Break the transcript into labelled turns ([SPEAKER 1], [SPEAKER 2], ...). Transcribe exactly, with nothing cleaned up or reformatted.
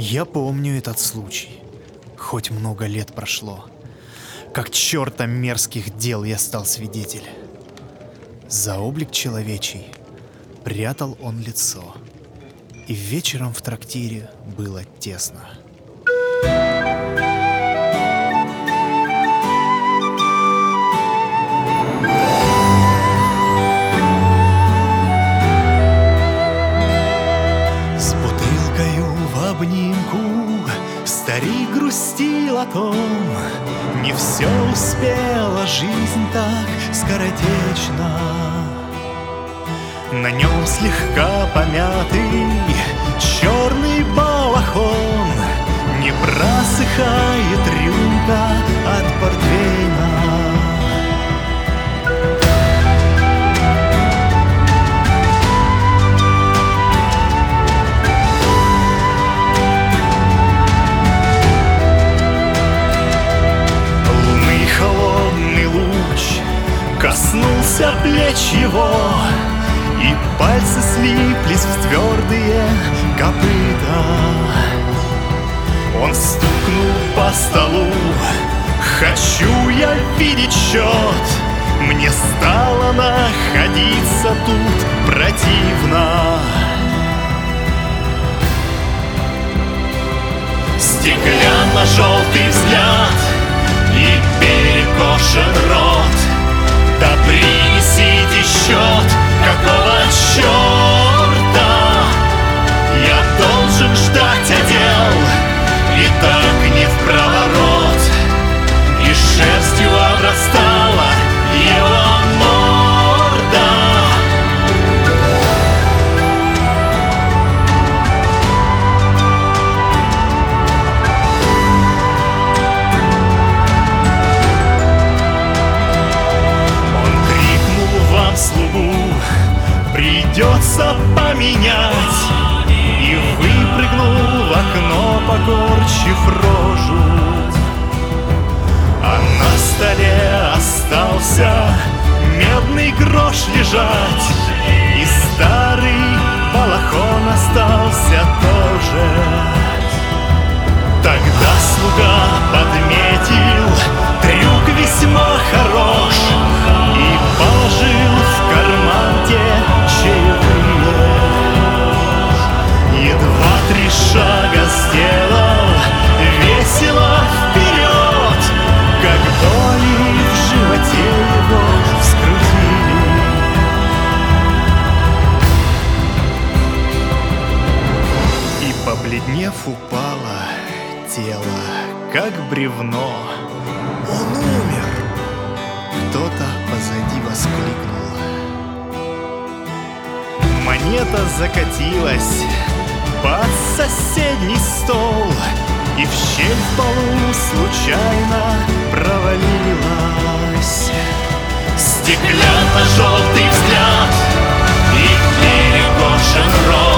[SPEAKER 1] Я помню этот случай. Хоть много лет прошло. Как черта мерзких дел я стал свидетель. За облик человечий прятал он лицо. И вечером в трактире было тесно. С бутылкою в обнимку старик грустил о том, не все успела жизнь так скоротечна. На нем слегка помятый черный балахон, не просыхает рюмка от портвейна. Лунный холодный луч коснулся плеч его, и пальцы слиплись в твердые копыта. Он стукнул по столу: хочу я видеть счет. Мне стало находиться тут противно. Стеклянно-желтый взгляд и перекошен рот. Да принесите счет, какого черта я должен ждать отдел, и так не впроворот, и шерстью обрастала его морда. Он крикнул вам слугу: придется поменять, и выпрыгнул в окно, покорчив рожу. А на столе остался медный грош лежать, и старый балахон остался тоже. Тогда слуга подметил: трюк весьма хорош, и положил в карман те чаевые. Едва три шага сделал весело вперед, как боли в животе его вскрутили. И, побледнев, упало тело, как бревно. Он умер! Кто-то позади воскликнул. Монета закатилась под соседний стол, и в щель в полу случайно провалилась. Стеклянно-желтый взгляд и перекошен рот.